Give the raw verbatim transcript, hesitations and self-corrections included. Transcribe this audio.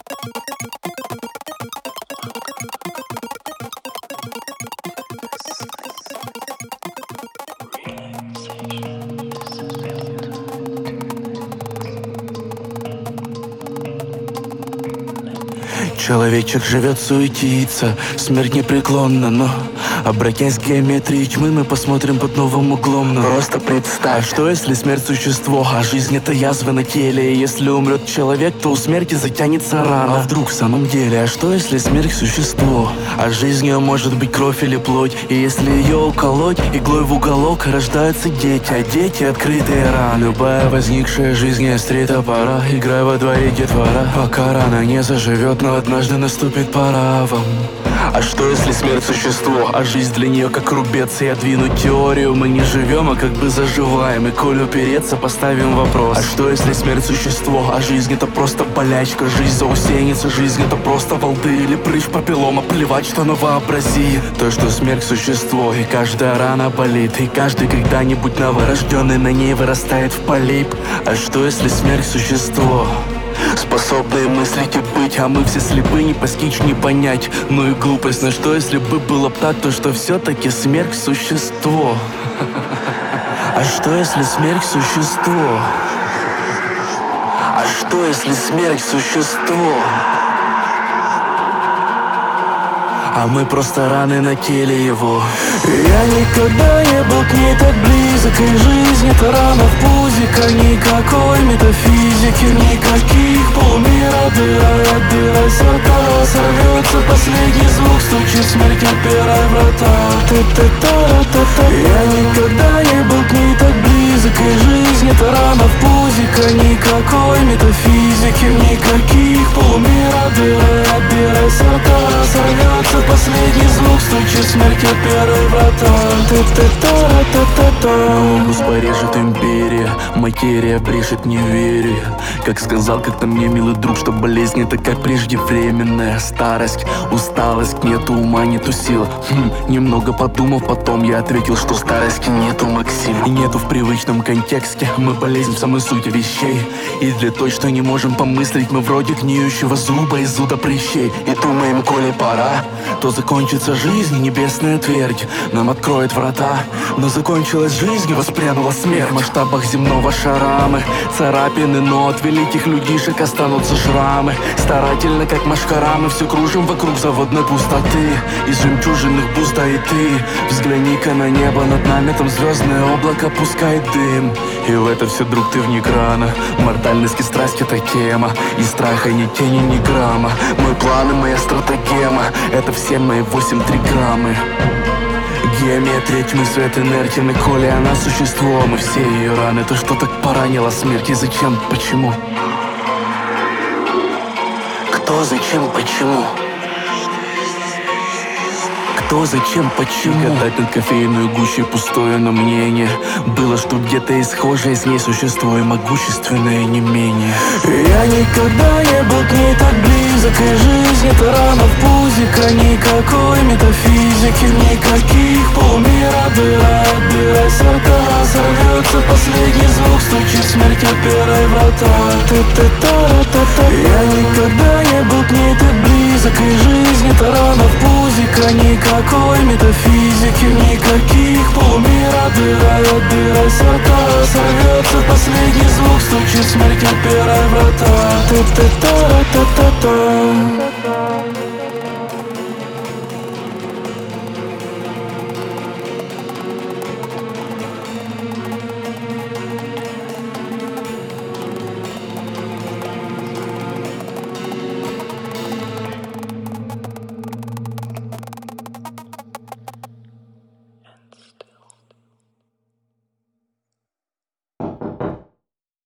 Человечек живет, суетится, смерть непреклонна, но обратясь к геометрии тьмы, мы посмотрим под новым углом. Но просто представь, что если смерть существо, а жизнь это язва на теле. И если умрет человек, то у смерти затянется рана. А вдруг в самом деле, а что если смерть существо, а жизнью может быть кровь или плоть? И если ее уколоть иглой в уголок, рождаются дети, а дети открытые раны. Любая возникшая жизнь острит топора, играй во дворе детвора, пока рана не заживет, но однажды наступит пора вам. А что если смерть существо, а жизнь для нее как рубец? И отвинуть теорию мы не живем, а как бы заживаем. И коль упереться, поставим вопрос: а что если смерть существо, а жизнь это просто болячка? Жизнь заусенится, жизнь это просто волды или прыщ папиллома, плевать, что она вообразит. То, что смерть существо, и каждая рана болит, и каждый когда-нибудь новорожденный на ней вырастает в полип. А что если смерть существо, способные мыслить и быть, а мы все слепы, не постичь, не понять. Ну и глупость, но что если бы было б так, то что все-таки смерть существо? А что если смерть существо? А что если смерть существо? А мы просто раны на теле его. Я никогда не был к ней так близок, и жизнь это рана в пузико. Никакой метафизики, никаких полмира. Дыра от дыра сорта, сорвется последний звук, стучит смерть, отпирай врата. Ты-ты-та-та-та. Я никогда не был к ней так близок, и жизнь это рана в пузико. Никакой метафизики, никаких полмира. Дыра от дыра сорта, сорвется последний звук, стучит смерть, отпирай врата. Ты-ты-та-та-та-та. Укус порежет империя, материя брешет неверие. Как сказал как-то мне милый друг, что болезнь это как преждевременная старость, усталость, нету ума, нету сил. хм, Немного подумав, потом я ответил, что старости нету, Максим. И нету в привычном контексте, мы болезнь в самой сути вещей. И для той, что не можем помыслить, мы вроде гниющего зуба из зуда прыщей. И думаем, коли пора, то закончится жизнь, небесная твердь нам откроет врата. Но закончилась жизнь и воспрянула смерть. В масштабах земного шара мы царапины, но от великих людишек останутся шрамы. Старательно, как машкара, мы все кружим вокруг заводной пустоты. Из жемчужинных буст, да и ты взгляни-ка на небо над нами, там звездное облако пускает дым. И в это все, друг, ты вне крана. Мортальность и страсть — это тема, и страха ни тени, ни грамма. Мои планы, моя стратегема — это все мои восемь триграммы. Геометрия тьмы, свет инертен, и коли она существо, мы все ее раны. То, что так поранило смерть, и зачем, почему? Кто, зачем, почему? Кто, зачем, почему? Гадать над кофейной гущей пустое, но мнение было, что где-то исхожее с ней существо и могущественное не менее. Я никогда не был к ней так близок, и жизнь это рана в пузико. Никакой метафизики, никаких полмира. Дыра от дыра сорта, сорвется последний звук, стучит смерть, отпирай врата. Ты-ты-та-та-та. Я никогда не был к ней так близок, и жизнь это рана в пузико. Никакой метафизики, никаких полмира. Дыра от дыра сорта, сорвется последний звук, стучит смерть, отпирай врата. Ты-ты-та-та-та-та.